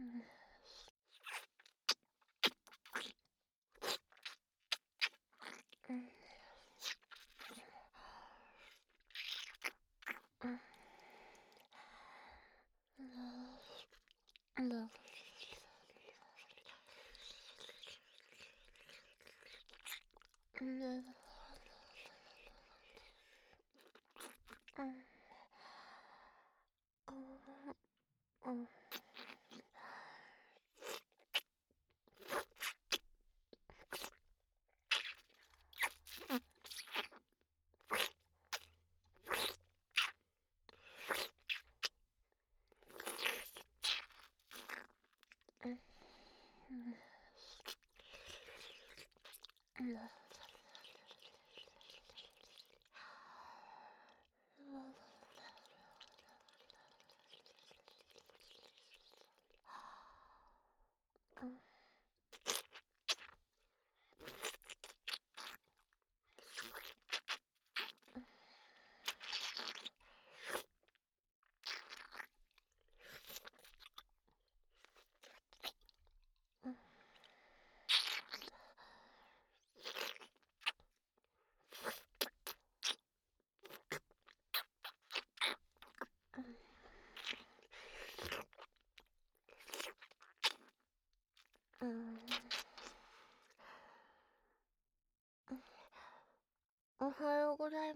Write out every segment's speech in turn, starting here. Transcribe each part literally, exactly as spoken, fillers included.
おはようございます、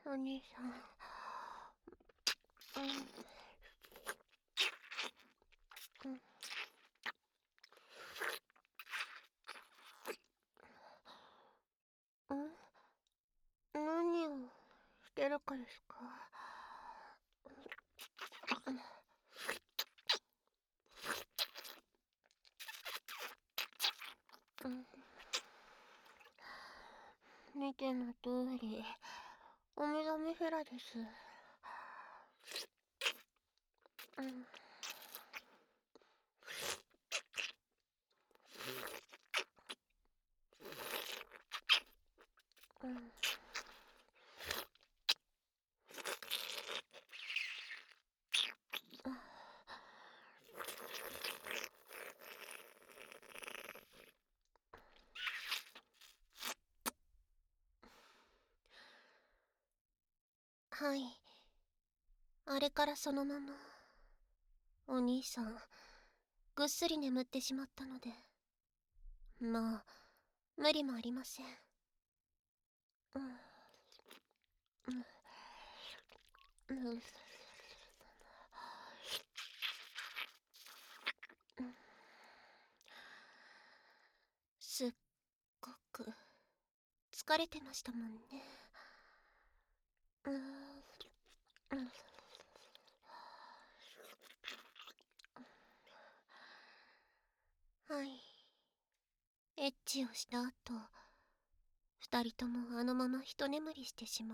お兄さん。うん、何をしてるかですか？うん、見ての通り、お目覚めフェラです。うん。うん。はい。あれからそのまま、お兄さん、ぐっすり眠ってしまったので、まあ、無理もありません。うん。うん。うん。すっごく疲れてましたもんね。うーん。うん。はい。エッチをした後、二人ともあのまま一眠りしてしまって。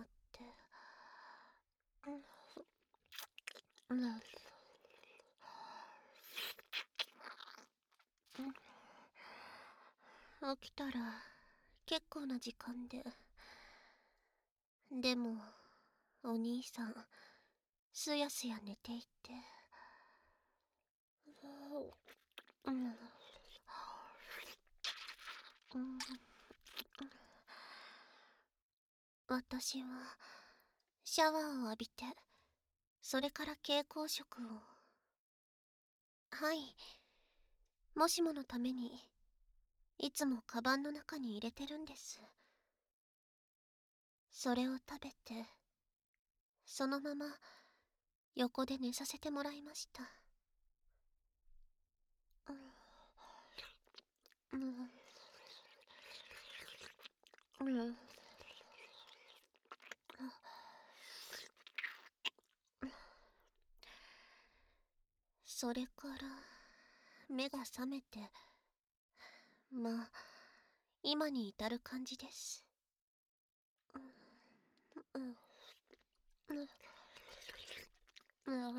うん。うん。起きたら結構な時間で。でもお兄さんすやすや寝ていて。うん。うん。私はシャワーを浴びて、それから蛍光色を。はい、もしものためにいつもカバンの中に入れてるんです。それを食べて、そのまま横で寝させてもらいました。うん。うん。うん。それから目が覚めて、まあ今に至る感じです。うん。うん。うん。うん。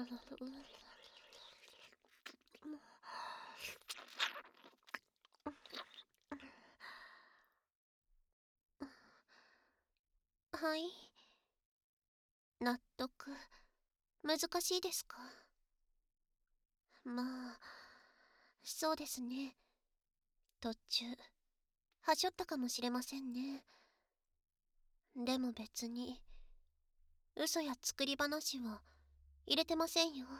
はい。納得難しいですか？まあそうですね。途中はしょったかもしれませんね。でも別に嘘や作り話は入れてませんよ。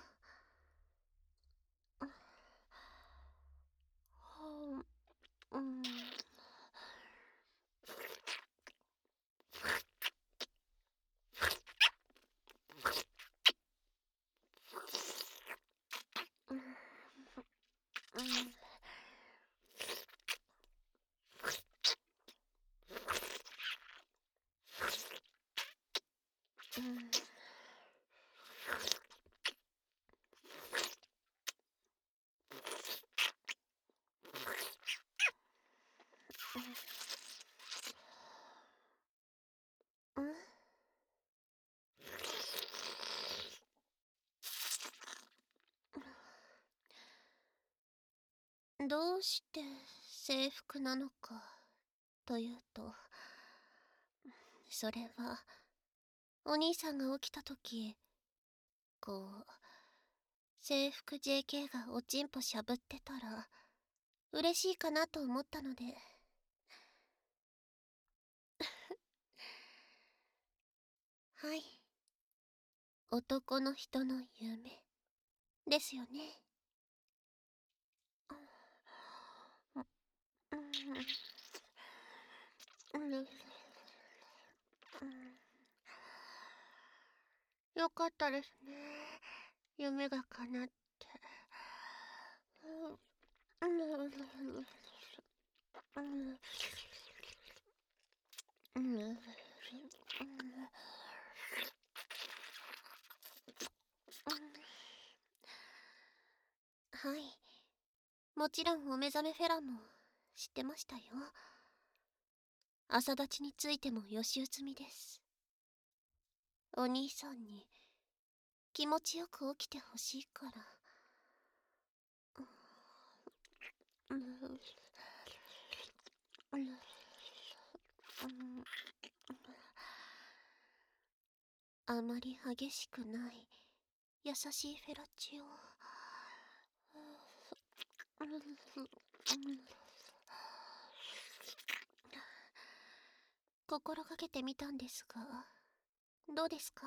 うん、うん、うん、うん、うん、どうして制服なのかというと、それはお兄さんが起きた時、こう制服 ジェーケー がおちんぽしゃぶってたら嬉しいかなと思ったので。はい、男の人の夢ですよね。うん、うん、うん、よかったですね。夢が叶って。うん、うん、うん、うん、うん、はい。もちろんお目覚めフェラも知ってましたよ。朝立ちについても予習済みです。お兄さんに気持ちよく起きてほしいから。うん、うん、うん、あまり激しくない優しいフェラチオ。心がけてみたんですが、どうですか？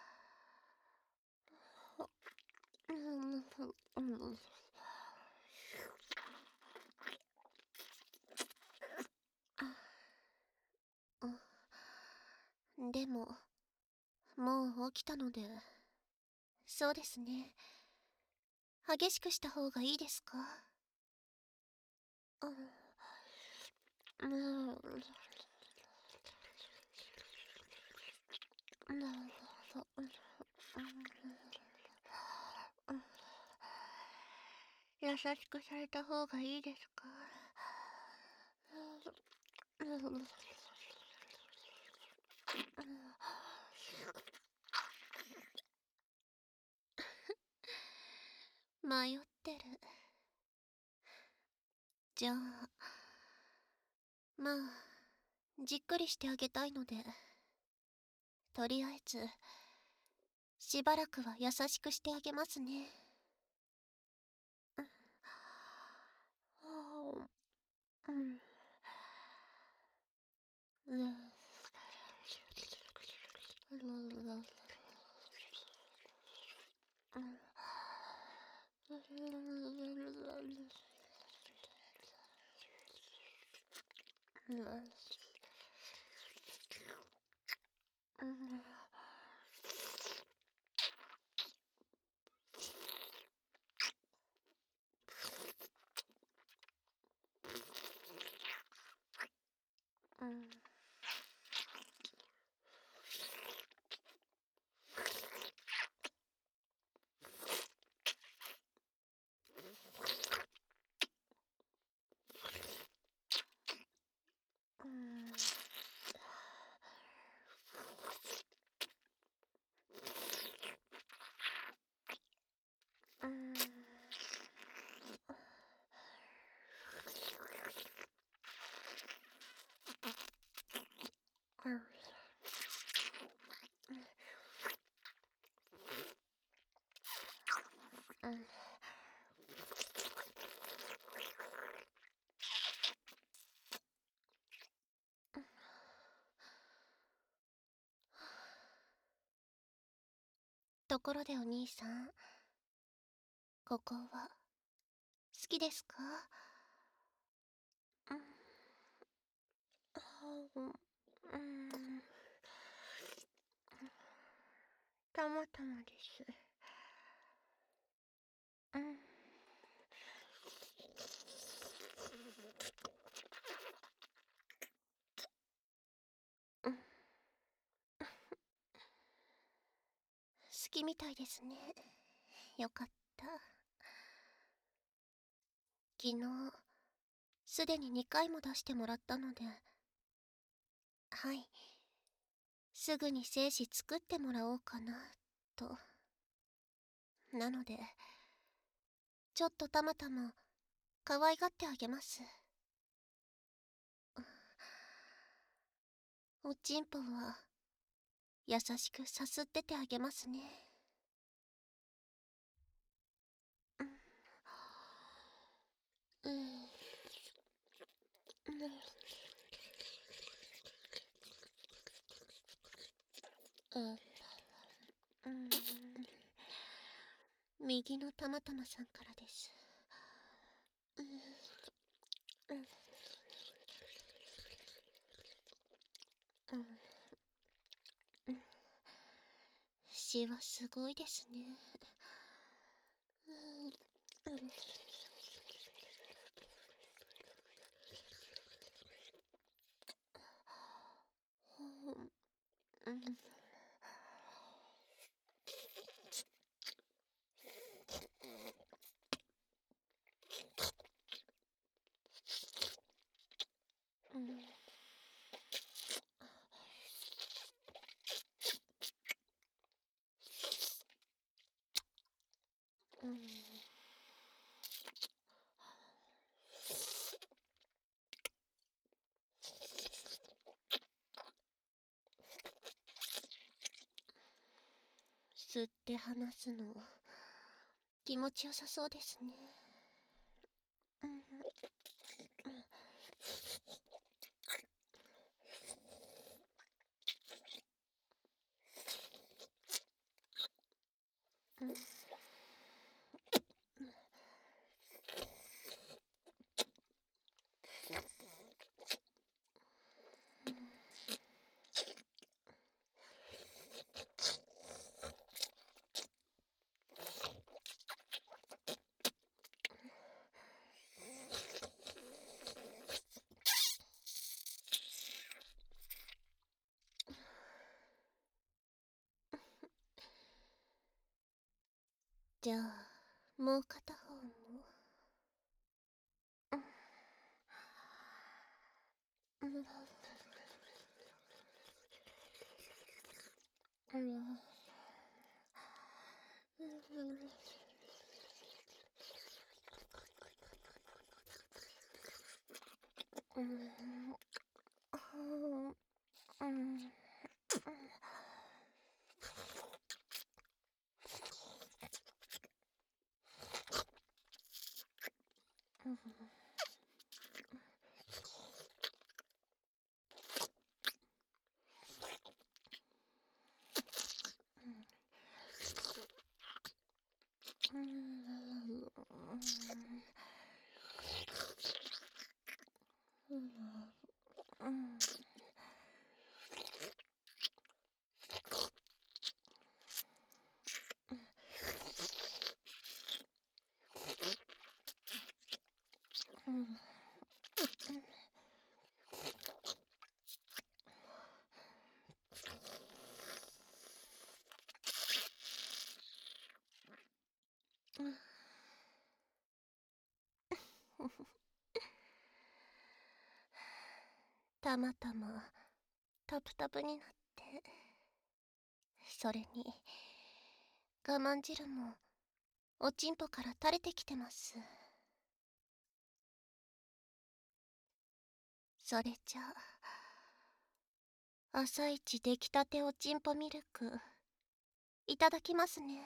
でももう起きたので、そうですね、激しくした方がいいですか？うん、なるほど。優しくされた方がいいですか？迷ってる。じゃあ、まあじっくりしてあげたいので、とりあえずしばらくは優しくしてあげますね。うん、うん、うん、うん、うん、うん、 ところでお兄さん、ここは好きですか？うん、うん、たまたまです。うん、うん、好きみたいですね。よかった。昨日、すでににかいも出してもらったので、はい、すぐに精子作ってもらおうかな、と。なので、ちょっとたまたま可愛がってあげます。おちんぽは優しくさすっててあげますね。うん、うん、うん、うん、右のたまたまさんからです。うん、うん、うん、うん、詩はすごいですね。うん、うん、うん、うん、うん、吸って離すの気持ちよさそうですね。うん、うん、じゃあもう片方も。うん、うん、うん、うん、うん、うん、うん、うん、たまたまタプタプになって、それに我慢汁もおちんぽから垂れてきてます。それじゃあ朝一出来たておちんぽミルクいただきますね。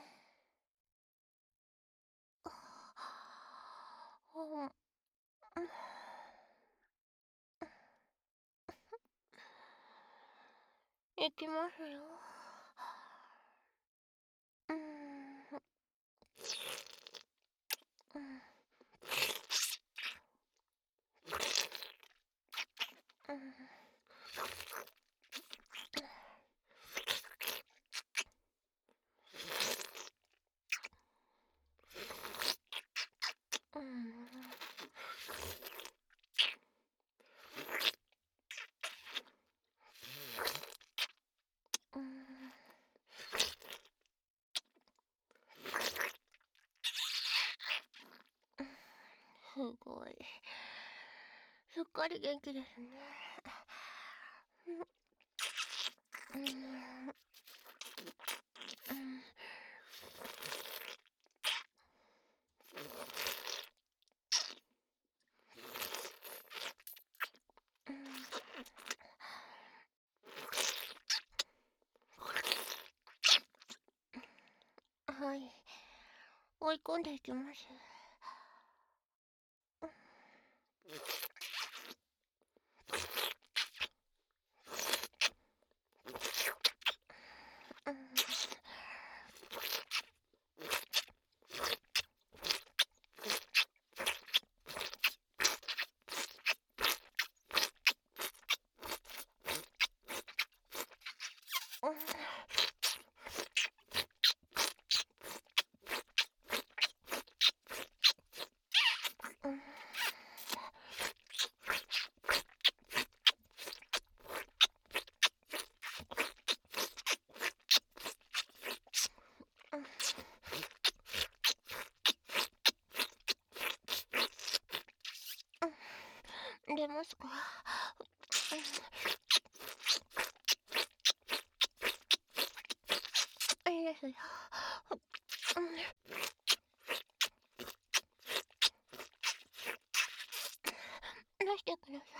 うん、いきますよ。 ごい。すっかり元気ですね。うん、うん、うん、はい。追い込んでいきます。うん、うん、うん、出ますか？うん、いいですよ。うん、出してくださ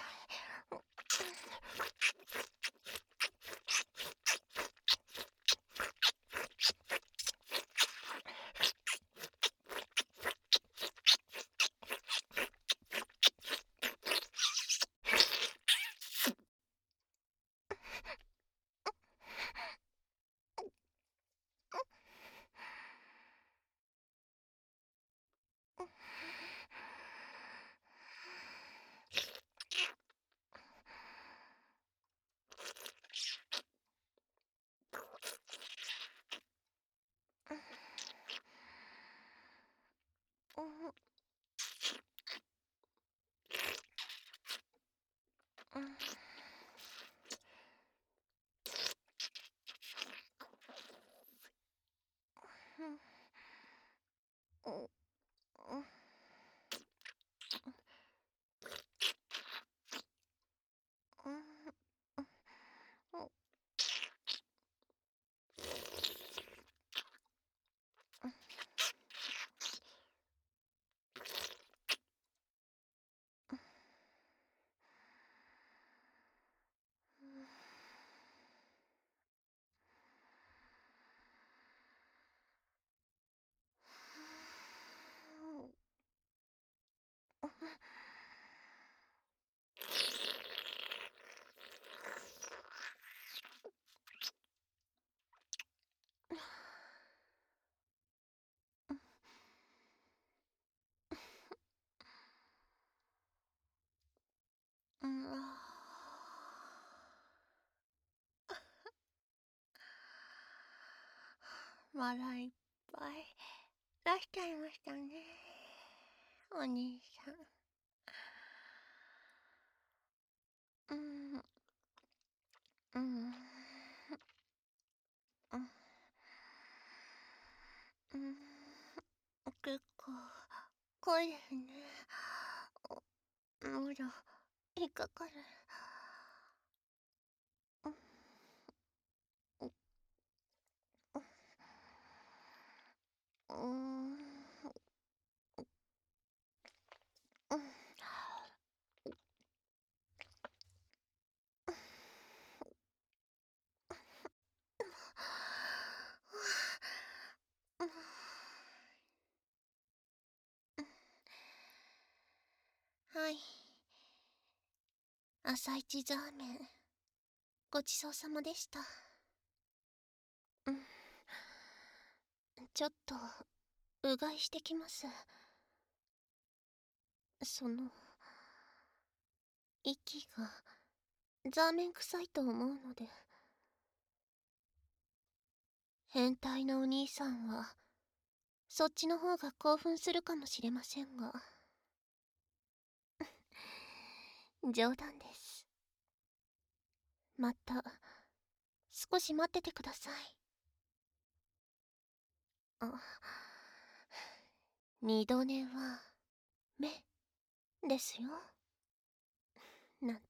い。うん、うん、うん、うん、うん、うん、笑いっぱい出しちゃいましたね。お兄さん。うん、うん、うん、うん、結構濃いですね。まだ引っかかる。うん、うん、うん、うん、はい。朝一ザーメン、ごちそうさまでした。うん、ちょっと、うがいしてきます。その、息が、ザーメン臭いと思うので。変態のお兄さんは、そっちの方が興奮するかもしれませんが。冗談です。また、少し待っててください。あ、二度寝は、目。 ですよ。なん